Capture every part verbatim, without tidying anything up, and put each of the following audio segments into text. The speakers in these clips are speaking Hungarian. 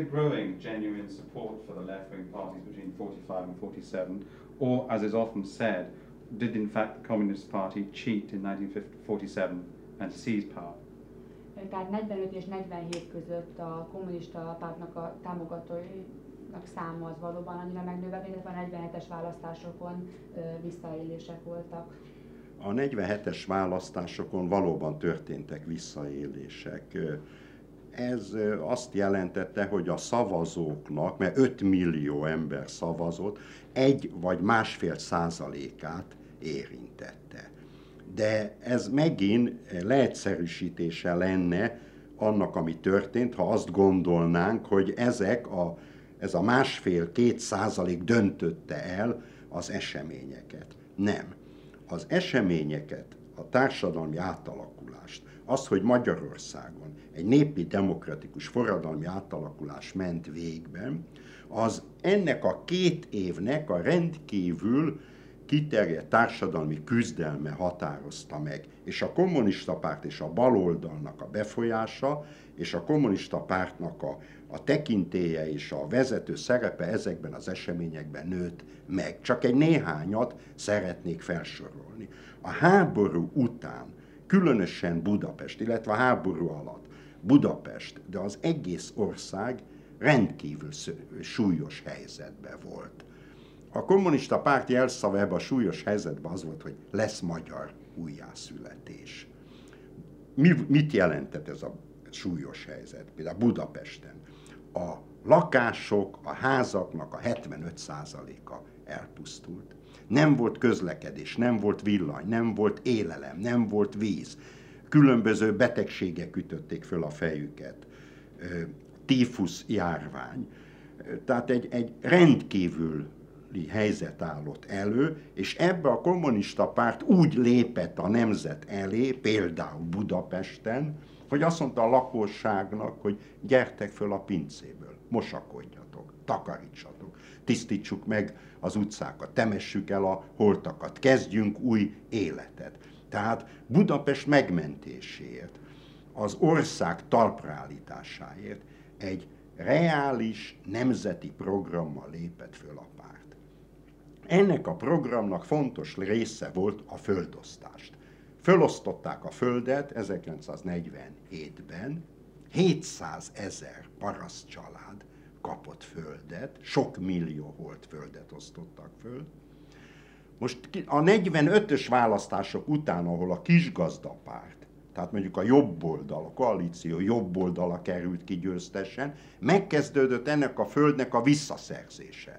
a growing genuine support for the left-wing parties between forty-five and forty-seven, or, as is often said, did in fact the Communist Party cheat in nineteen forty-seven and seize power? Tehát negyvenöt és negyvenhét között a kommunista pártnak a támogatóinak száma az valóban annyira megnőtt, illetve a negyvenhetes választásokon visszaélések voltak. A negyvenhetes választásokon valóban történtek visszaélések. Ez azt jelentette, hogy a szavazóknak, mert öt millió ember szavazott, egy vagy másfél százalékát érintette. De ez megint leegyszerűsítése lenne annak, ami történt, ha azt gondolnánk, hogy ezek a, ez a másfél-két százalék döntötte el az eseményeket. Nem. Az eseményeket, a társadalmi átalakulást, az, hogy Magyarországon egy népi demokratikus forradalmi átalakulás ment végben, az ennek a két évnek a rendkívül kiterjedt társadalmi küzdelme határozta meg, és a kommunista párt és a baloldalnak a befolyása, és a kommunista pártnak a, a tekintélye és a vezető szerepe ezekben az eseményekben nőtt meg. Csak egy néhányat szeretnék felsorolni. A háború után, különösen Budapest, illetve a háború alatt Budapest, de az egész ország rendkívül súlyos helyzetben volt. A kommunista párt jelszava ebben a súlyos helyzetben az volt, hogy lesz magyar újjászületés. Mi, mit jelentett ez a súlyos helyzet? Például Budapesten a lakások, a házaknak a hetvenöt százaléka elpusztult. Nem volt közlekedés, nem volt villany, nem volt élelem, nem volt víz. Különböző betegségek ütötték föl a fejüket. Tífusz járvány. Tehát egy, egy rendkívül helyzet állott elő, és ebbe a kommunista párt úgy lépett a nemzet elé, például Budapesten, hogy azt mondta a lakosságnak, hogy gyertek föl a pincéből, mosakodjatok, takarítsatok, tisztítsuk meg az utcákat, temessük el a holtakat, kezdjünk új életet. Tehát Budapest megmentéséért, az ország talpraállításáért egy reális nemzeti programmal lépett föl a párt. Ennek a programnak fontos része volt a földosztást. Fölosztották a földet ezerkilencszáznegyvenhétben, hétszázezer paraszt család kapott földet, sok millió holt földet osztottak föl. Most a negyvenötös választások után, ahol a kisgazdapárt, tehát mondjuk a jobb oldal, a koalíció jobb oldala került ki győztesen, megkezdődött ennek a földnek a visszaszerzése.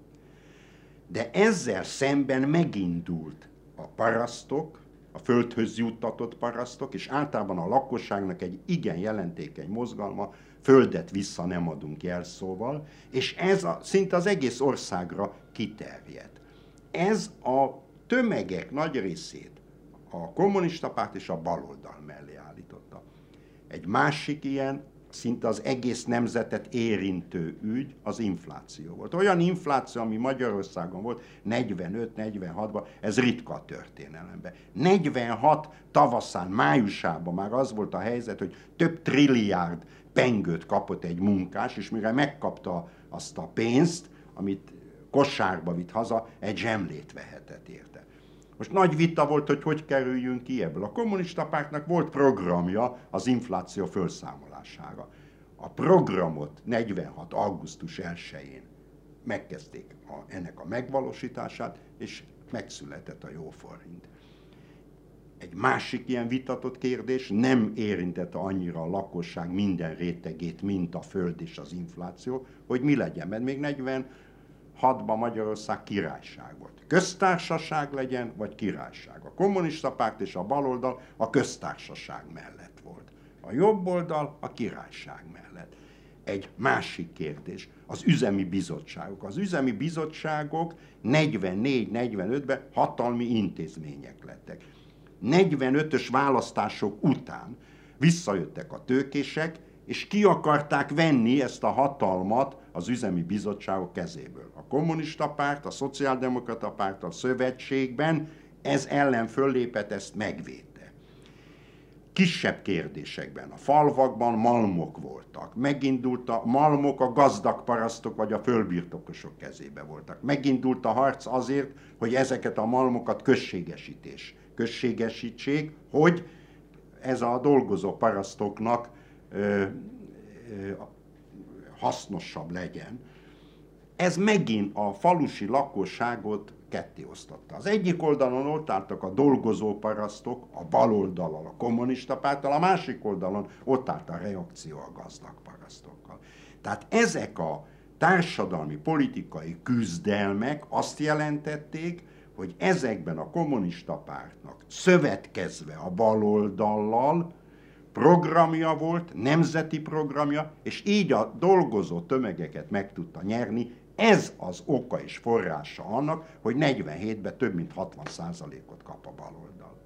De ezzel szemben megindult a parasztok, a földhöz juttatott parasztok, és általában a lakosságnak egy igen jelentékeny mozgalma, földet vissza nem adunk jelszóval, és ez a, szinte az egész országra kiterjedt. Ez a tömegek nagy részét a kommunista párt és a baloldal mellé állította. Egy másik ilyen, szinte az egész nemzetet érintő ügy az infláció volt. Olyan infláció, ami Magyarországon volt negyvenöt negyvenhatban, ez ritka a történelemben. negyvenhat tavaszán, májusában már az volt a helyzet, hogy több trilliárd pengőt kapott egy munkás, és mire megkapta azt a pénzt, amit kosárba vitt haza, egy zsemlét vehetett érte. Most nagy vita volt, hogy hogy kerüljünk ki ebből. A kommunista pártnak volt programja az infláció felszámolására. A programot negyvenhat augusztus elsején megkezdték a, ennek a megvalósítását, és megszületett a jó forint. Egy másik ilyen vitatott kérdés nem érintette annyira a lakosság minden rétegét, mint a föld és az infláció, hogy mi legyen, mert még negyvenhatban Magyarország királyság volt. Köztársaság legyen, vagy királyság. A kommunista párt és a baloldal a köztársaság mellett volt. A jobb oldal a királyság mellett. Egy másik kérdés, az üzemi bizottságok. Az üzemi bizottságok negyvennégy negyvenötben hatalmi intézmények lettek. negyvenötös választások után visszajöttek a tőkések, és ki akarták venni ezt a hatalmat az üzemi bizottságok kezéből. A kommunista párt, a szociáldemokrata párt a szövetségben ez ellen föllépett, ezt megvédte. kisebb kérdésekben, a falvakban malmok voltak. Megindult a malmok a gazdag parasztok vagy a földbirtokosok kezébe voltak. Megindult a harc azért, hogy ezeket a malmokat községesítés, községesítsék, hogy ez a dolgozó parasztoknak ö, ö, hasznosabb legyen. Ez megint a falusi lakosságot ketté osztotta. Az egyik oldalon ott álltak a dolgozó parasztok, a bal oldalon a kommunista párttal, a másik oldalon ott állt a reakció a gazdag parasztokkal. Tehát ezek a társadalmi, politikai küzdelmek azt jelentették, hogy ezekben a kommunista pártnak szövetkezve a baloldallal programja volt, nemzeti programja, és így a dolgozó tömegeket meg tudta nyerni. Ez az oka és forrása annak, hogy negyvenhétben több mint hatvan százalékot kap a baloldal.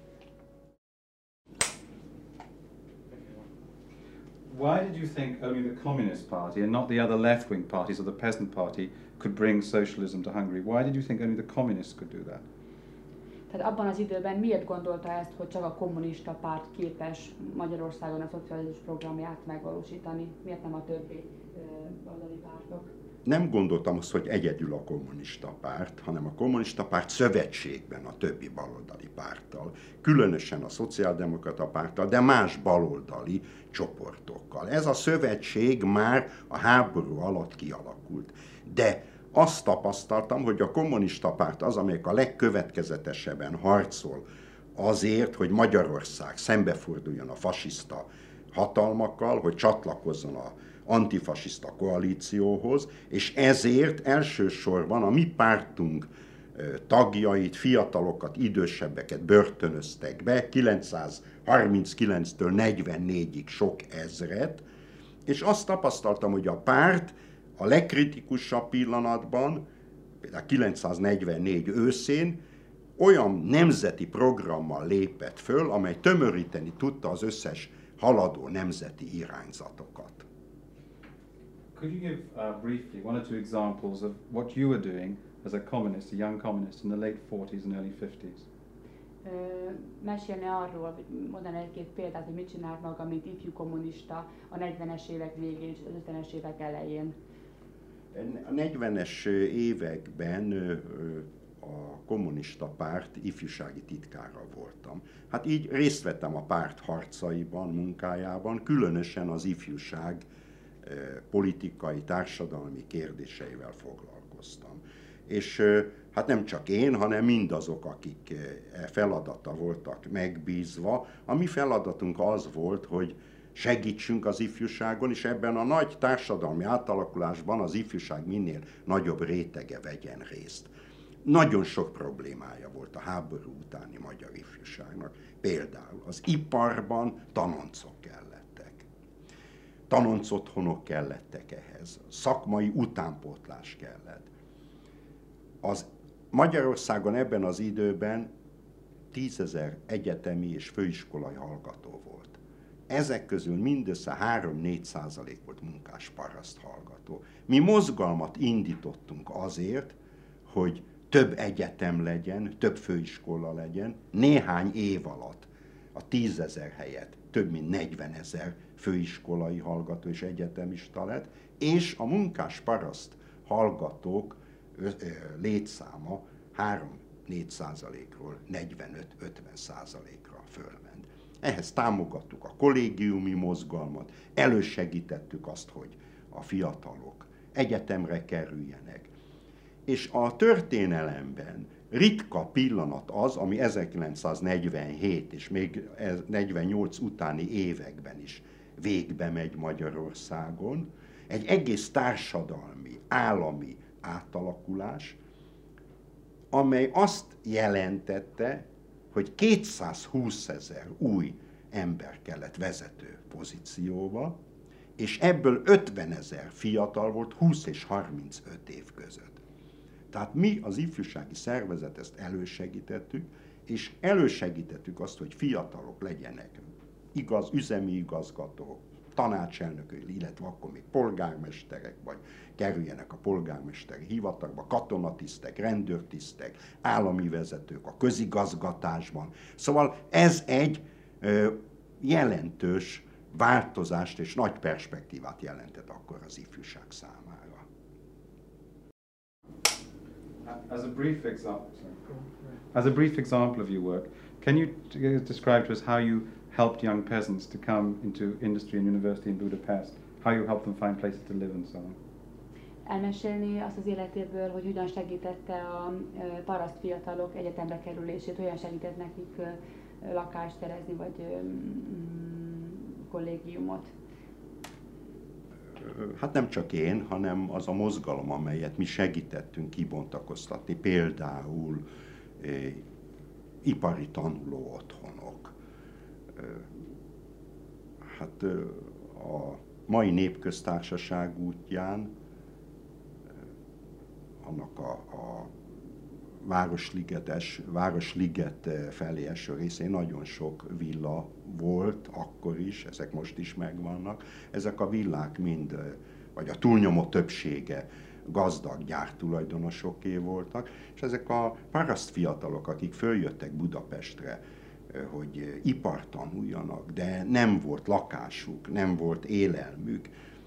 Why did you think only the Communist Party and not the other left-wing parties or the Peasant Party could bring socialism to Hungary? Why did you think only the communists could do that? Tehát abban az időben miért gondolta ezt, hogy csak a kommunista párt képes Magyarországon a szociális programját megvalósítani? Miért nem a többi baloldali pártok? Nem gondoltam azt, hogy egyedül a kommunista párt, hanem a kommunista párt szövetségben a többi baloldali párttal, különösen a szociáldemokrata párttal, de más baloldali csoportokkal. Ez a szövetség már a háború alatt kialakult. De azt tapasztaltam, hogy a kommunista párt az, amelyik a legkövetkezetesebben harcol azért, hogy Magyarország szembeforduljon a fasiszta hatalmakkal, hogy csatlakozzon a antifasiszta koalícióhoz, és ezért elsősorban a mi pártunk tagjait, fiatalokat, idősebbeket börtönöztek be, kilencszázharminckilenctől negyvennégyig sok ezret, és azt tapasztaltam, hogy a párt a legkritikusabb pillanatban, például kilencszáznegyvennégy őszén olyan nemzeti programmal lépett föl, amely tömöríteni tudta az összes haladó nemzeti irányzatokat. Could you give uh, briefly one or two examples of what you were doing as a communist, a young communist in the late forties and early fifties? Uh, mesélne arról, vagy mondani egy-két példát, hogy mit csinált maga, mint ifjú kommunista a negyvenes évek végén és az ötvenes évek elején? A negyvenes években a kommunista párt ifjúsági titkára voltam. Hát így részt vettem a párt harcaiban, munkájában, különösen az ifjúság politikai, társadalmi kérdéseivel foglalkoztam. És hát nem csak én, hanem mindazok, akik feladata voltak megbízva. A mi feladatunk az volt, hogy segítsünk az ifjúságon, és ebben a nagy társadalmi átalakulásban az ifjúság minél nagyobb rétege vegyen részt. Nagyon sok problémája volt a háború utáni magyar ifjúságnak. Például az iparban tanoncok kellettek. Tanoncotthonok kellettek ehhez. Szakmai utánpótlás kellett. Az Magyarországon ebben az időben tízezer egyetemi és főiskolai hallgató volt. Ezek közül mindössze három-négy százalék volt munkás paraszt hallgató. Mi mozgalmat indítottunk azért, hogy több egyetem legyen, több főiskola legyen, néhány év alatt a tízezer helyett több mint negyvenezer főiskolai hallgató és egyetemista lett, és a munkás paraszt hallgatók létszáma három-négy százalékról negyvenöt-ötven százalékra fölment. Ehhez támogattuk a kollégiumi mozgalmat, elősegítettük azt, hogy a fiatalok egyetemre kerüljenek. És a történelemben ritka pillanat az, ami ezerkilencszáznegyvenhét és még negyvennyolc utáni években is végbe megy Magyarországon, egy egész társadalmi, állami átalakulás, amely azt jelentette, hogy kétszázhúszezer új ember kellett vezető pozícióba, és ebből ötvenezer fiatal volt húsz és harmincöt év között. Tehát mi az ifjúsági szervezet ezt elősegítettük, és elősegítettük azt, hogy fiatalok legyenek igaz, üzemi igazgatók, tanácselnökök, illetve akkor még polgármesterek, vagy kerüljenek a polgármesteri hivatalba, katonatisztek, rendőrtisztek, állami vezetők a közigazgatásban. Szóval ez egy ö, jelentős változást és nagy perspektívát jelentett akkor az ifjúság számára. As a brief example, as a brief example of your work, can you describe to us how you helped young peasants to come into industry and university in Budapest, how you helped them find places to live and so on? Elmesélni azt az életéből, hogy hogyan segítette a paraszt fiatalok egyetemre kerülését, hogyan segített nekik lakást szerezni, vagy kollégiumot. Hát nem csak én, hanem az a mozgalom, amelyet mi segítettünk kibontakoztatni, például eh, ipari tanuló otthonok. Eh, hát eh, a mai Népköztársaság útján, eh, annak a, a Városligetes, Városliget felé eső részén nagyon sok villa volt akkor is, ezek most is megvannak. Ezek a villák mind, vagy a túlnyomó többsége gazdag gyártulajdonosoké voltak, és ezek a paraszt fiatalok, akik följöttek Budapestre, hogy ipart tanuljanak, de nem volt lakásuk, nem volt élelmük,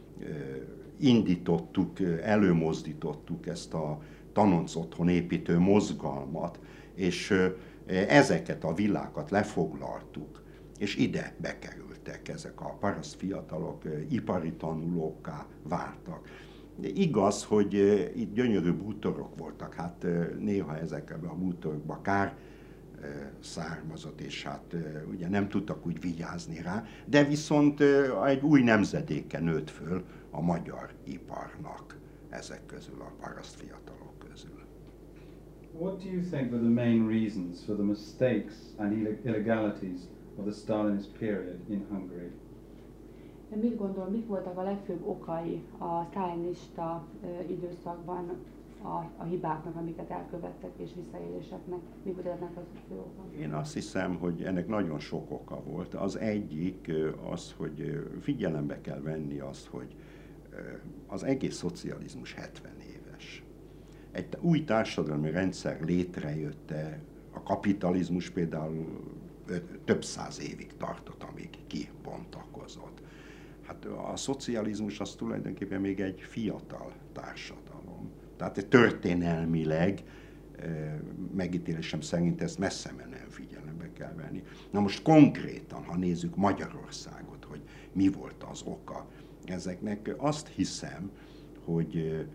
indítottuk, előmozdítottuk ezt a tanonc otthon építő mozgalmat, és ezeket a villákat lefoglaltuk, és ide bekerültek ezek a paraszt fiatalok, ipari tanulókká váltak. De igaz, hogy itt gyönyörű bútorok voltak, hát néha ezekben a bútorokban kár származott, és hát ugye nem tudtak úgy vigyázni rá, de viszont egy új nemzedéke nőtt föl a magyar iparnak ezek közül, a paraszt fiatalok közül. What do you think were the main reasons for the mistakes and illegalities of the Stalinist period in Hungary? Mit gondol, mik voltak a legfőbb okai a sztálinista időszakban a, a hibáknak, amiket elkövettek, és visszaéléseknek? Mi volt ennek az fő oka? Én azt hiszem, hogy ennek nagyon sok oka volt. Az egyik az, hogy figyelembe kell venni azt, hogy az egész szocializmus hetven éves. Egy új társadalmi rendszer létrejötte, a kapitalizmus például több száz évig tartott, amíg kibontakozott. Hát a szocializmus az tulajdonképpen még egy fiatal társadalom. Tehát történelmileg, megítélésem szerint ezt messze menően figyelembe kell venni. Na most konkrétan, ha nézzük Magyarországot, hogy mi volt az oka ezeknek, azt hiszem, hogy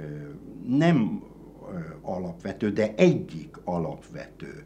nem alapvető, de egyik alapvető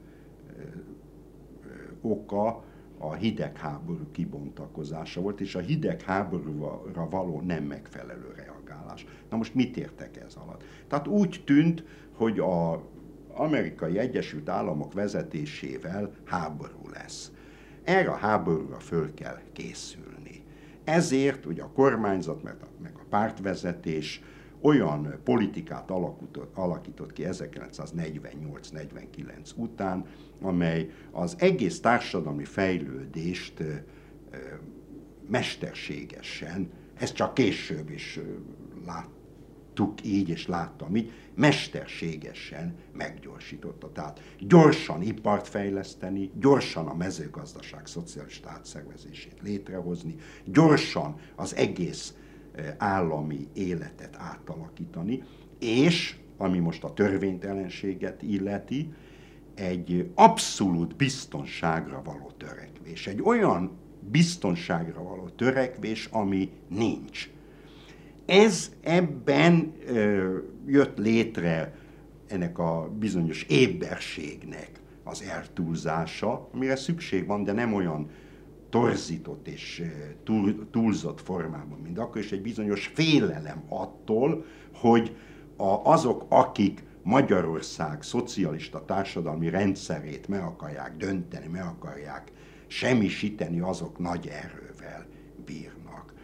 oka a hidegháború kibontakozása volt, és a hidegháborúra való nem megfelelő reagálás. Na most mit értek ez alatt? Tehát úgy tűnt, hogy az Amerikai Egyesült Államok vezetésével háború lesz. Erre a háborúra föl kell készülni. Ezért ugye a kormányzat, meg a, meg a pártvezetés olyan politikát alakított, alakított ki ezerkilencszáznegyvennyolc negyvenkilenc után, amely az egész társadalmi fejlődést ö, ö, mesterségesen, ezt csak később is ö, láttuk így, és láttam így, mesterségesen meggyorsította. Tehát gyorsan ipart fejleszteni, gyorsan a mezőgazdaság szocialista átszervezését létrehozni, gyorsan az egész állami életet átalakítani, és, ami most a törvénytelenséget illeti, egy abszolút biztonságra való törekvés. Egy olyan biztonságra való törekvés, ami nincs. Ez ebben ö, jött létre ennek a bizonyos éberségnek az eltúlzása, amire szükség van, de nem olyan torzított és túl, túlzott formában, mint akkor, és egy bizonyos félelem attól, hogy a, azok, akik Magyarország szocialista társadalmi rendszerét meg akarják dönteni, meg akarják semmisíteni, azok nagy erővel bírnak.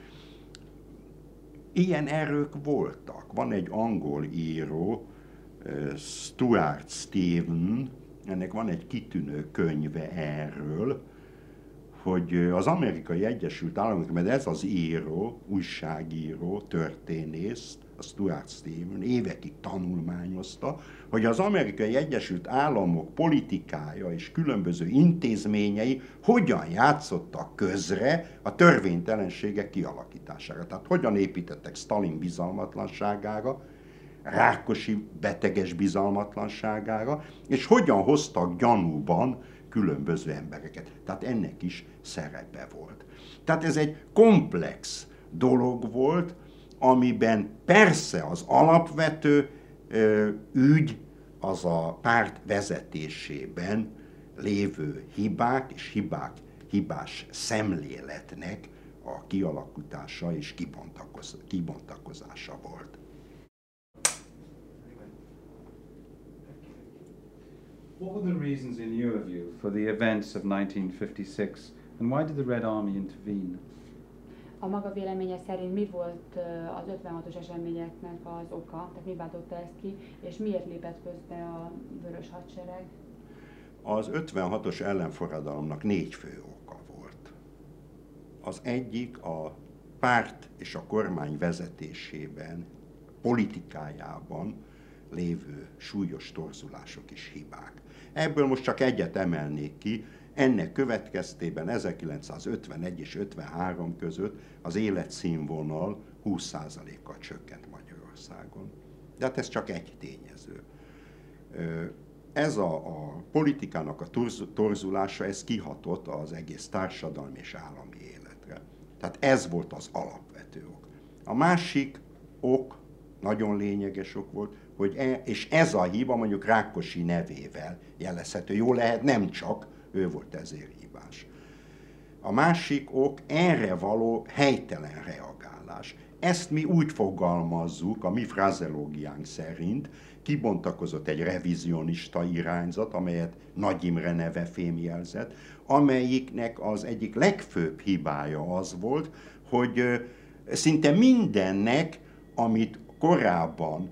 Ilyen erők voltak. Van egy angol író, Stuart Stephen, ennek van egy kitűnő könyve erről, hogy az Amerikai Egyesült Államok, mert ez az író, újságíró, történész, a Stuart Stevens évekig tanulmányozta, hogy az Amerikai Egyesült Államok politikája és különböző intézményei hogyan játszottak közre a törvénytelenségek kialakítására. Tehát hogyan építettek Stalin bizalmatlanságára, Rákosi beteges bizalmatlanságára, és hogyan hoztak gyanúban különböző embereket. Tehát ennek is szerepe volt. Tehát ez egy komplex dolog volt, amiben persze az alapvető ö, ügy az a párt vezetésében lévő hibák és hibák, hibás szemléletnek a kialakítása és kibontakoz, kibontakozása volt. What were the reasons in your view for the events of nineteen fifty-six and why did the Red Army intervene? A maga véleménye szerint mi volt az ötvenhatos eseményeknek az oka, tehát mi váltotta ezt ki, és miért lépett közbe a Vörös Hadsereg? Az ötvenhatos ellenforradalomnak négy fő oka volt. Az egyik a párt és a kormány vezetésében, politikájában lévő súlyos torzulások és hibák. Ebből most csak egyet emelnék ki, ennek következtében ezerkilencszázötvenegy és ötvenhárom között az életszínvonal húsz százalékkal csökkent Magyarországon. De hát ez csak egy tényező. Ez a, a politikának a torzulása, ez kihatott az egész társadalmi és állami életre. Tehát ez volt az alapvető ok. A másik ok, nagyon lényeges ok volt, hogy e, és ez a hiba mondjuk Rákosi nevével jelezhető. Jó lehet, nem csak, ő volt ezért hibás. A másik ok erre való helytelen reagálás. Ezt mi úgy fogalmazzuk, a mi frazeológiánk szerint, kibontakozott egy revizionista irányzat, amelyet Nagy Imre neve fémjelzett, amelyiknek az egyik legfőbb hibája az volt, hogy szinte mindennek, amit korábban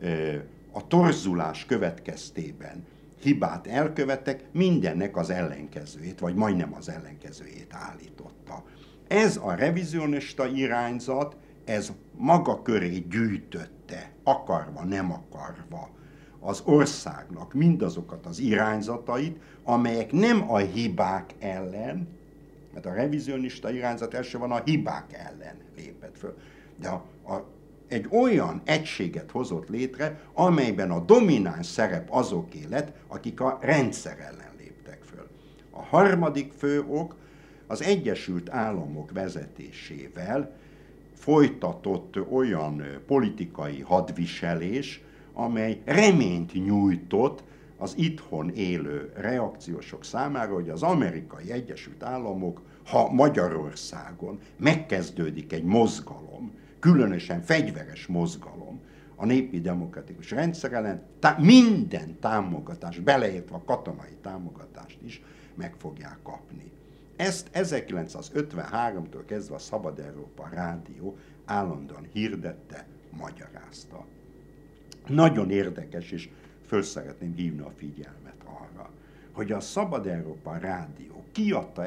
a torzulás következtében hibát elkövettek, mindennek az ellenkezőjét, vagy majdnem az ellenkezőjét állította. Ez a revizionista irányzat, ez maga köré gyűjtötte, akarva, nem akarva, az országnak mindazokat az irányzatait, amelyek nem a hibák ellen, mert a revizionista irányzat elsősorban a hibák ellen lépett föl, de a, a egy olyan egységet hozott létre, amelyben a domináns szerep azoké lett, akik a rendszer ellen léptek föl. A harmadik fő ok az Egyesült Államok vezetésével folytatott olyan politikai hadviselés, amely reményt nyújtott az itthon élő reakciósok számára, hogy az Amerikai Egyesült Államok, ha Magyarországon megkezdődik egy mozgalom, különösen fegyveres mozgalom a népi demokratikus rendszer ellen, tá- minden támogatást, beleértve a katonai támogatást is meg fogják kapni. Ezt ezerkilencszázötvenháromtól kezdve a Szabad Európa Rádió állandóan hirdette, magyarázta. Nagyon érdekes, és föl szeretném hívni a figyelmet arra, hogy a Szabad Európa Rádió kiadta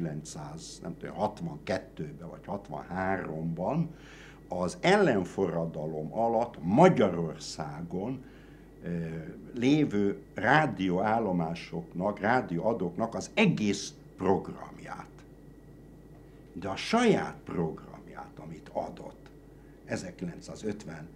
ezerkilencszázhatvankettőben vagy hatvanháromban az ellenforradalom alatt Magyarországon e, lévő rádióállomásoknak, rádióadóknak az egész programját. De a saját programját, amit adott ezerkilencszázötvenhat.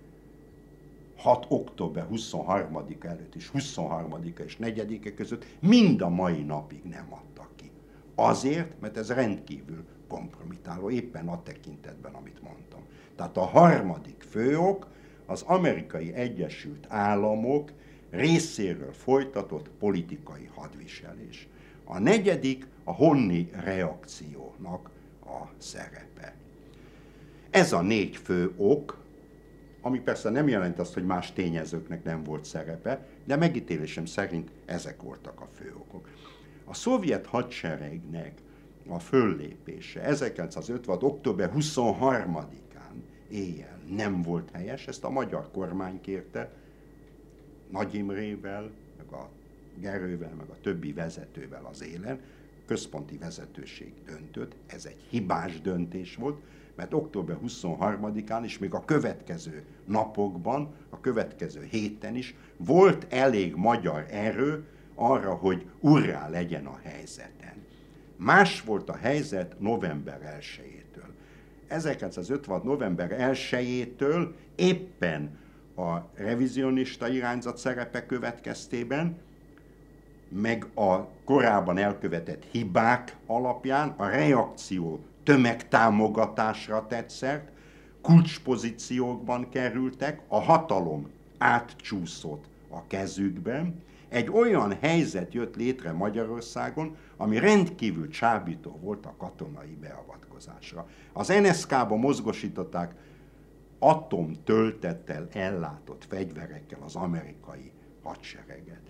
október huszonharmadika előtt és huszonharmadika és negyedike között mind a mai napig nem adtak ki. Azért, mert ez rendkívül kompromitáló, éppen a tekintetben, amit mondtam. Tehát a harmadik főok az Amerikai Egyesült Államok részéről folytatott politikai hadviselés. A negyedik a honni reakciónak a szerepe. Ez a négy fő ok, ami persze nem jelent azt, hogy más tényezőknek nem volt szerepe, de megítélésem szerint ezek voltak a fő okok. A szovjet hadseregnek a föllépése ezerkilencszázötvenhat. október huszonharmadikán éjjel nem volt helyes, ezt a magyar kormány kérte, Nagy Imrével, meg a Gerővel, meg a többi vezetővel az élen, központi vezetőség döntött, ez egy hibás döntés volt, mert október huszonharmadikán és még a következő napokban, a következő héten is volt elég magyar erő arra, hogy urrá legyen a helyzeten. Más volt a helyzet november elsejétől. ezerkilencszázötvenhat november elsejétől éppen a revizionista irányzat szerepe következtében, meg a korábban elkövetett hibák alapján a reakció tömegtámogatásra tett szert, kulcspozíciókban kerültek, a hatalom átcsúszott a kezükben. Egy olyan helyzet jött létre Magyarországon, ami rendkívül csábító volt a katonai beavatkozásra. Az en es ká-ba mozgosították atomtöltettel ellátott fegyverekkel az amerikai hadsereget.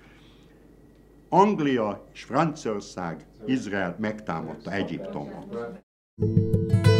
Anglia és Franciaország Izraelt megtámadta Egyiptomban.